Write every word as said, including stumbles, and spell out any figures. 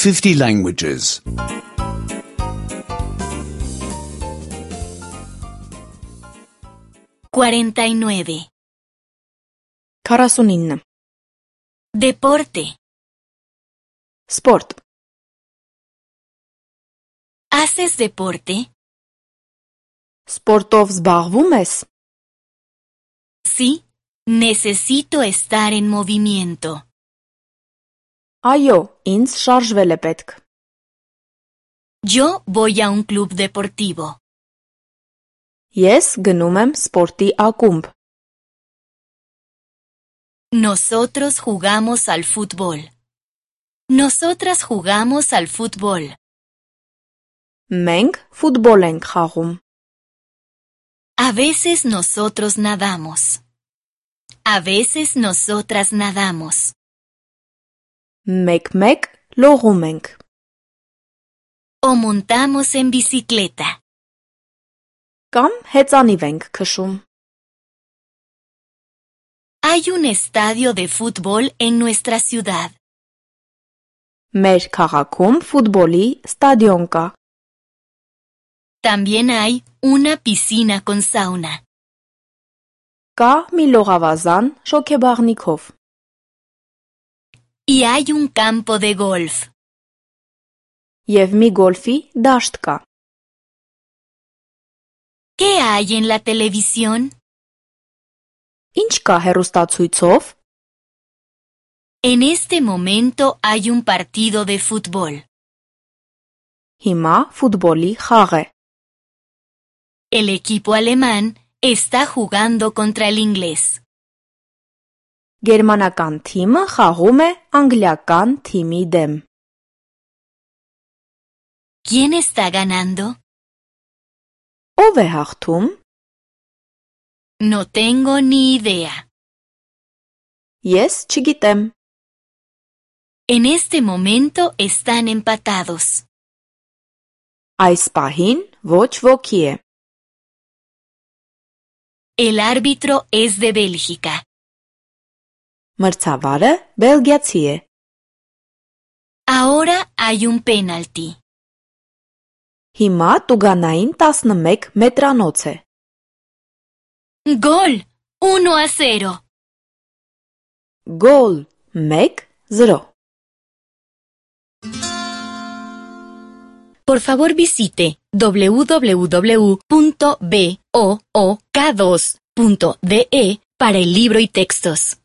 fifty languages. cuarenta y nueve. քառասունինը Deporte. Սպորտ ¿Haces deporte? Սպորտով զբաղվում ես? Sí. Necesito estar en movimiento. Այո, ինձ շարժվել է պետք։ Yo voy a un club deportivo. Ես գնում եմ սպորտի ակումբ։ Nosotros jugamos al fútbol. Nosotras jugamos al fútbol. Մենք ֆուտբոլ ենք խաղում։ A veces nosotros nadamos. A veces nosotras nadamos. Մեկ-մեկ լողում ենք։ O montamos en bicicleta. Կամ հեծանիվ ենք քշում։ Hay un estadio de fútbol en nuestra ciudad. Մեր քաղաքում ֆուտբոլի ստադիոն կա։ También hay una piscina con sauna. Կա մի լողավազան շոգեբաղնիքով։ Y hay un campo de golf. Եվ մի գոլֆի դաշտ կա։ ¿Qué hay en la televisión? Ինչ կա հեռուստացույցով։ En este momento hay un partido de fútbol. Հիմա ֆուտբոլի խաղ է։ El equipo alemán está jugando contra el inglés. Գերմանական թիմը խաղում է անգլիական թիմի դեմ։ ¿Quién está ganando? Ով է հաղթում։ No tengo ni idea. Ես չգիտեմ։ En este momento están empatados. Այս պահին ոչ ոքի է։ El árbitro es de Bélgica. Մրցավարը բելգիացի է։ Ahora hay un penalti. Հիմա տուգանային տասնմեկ մետրանոց է։ Gol, uno a cero. Գոլ մեկ զրո։ Por favor visite w w w punto book dos punto d e para el libro y textos.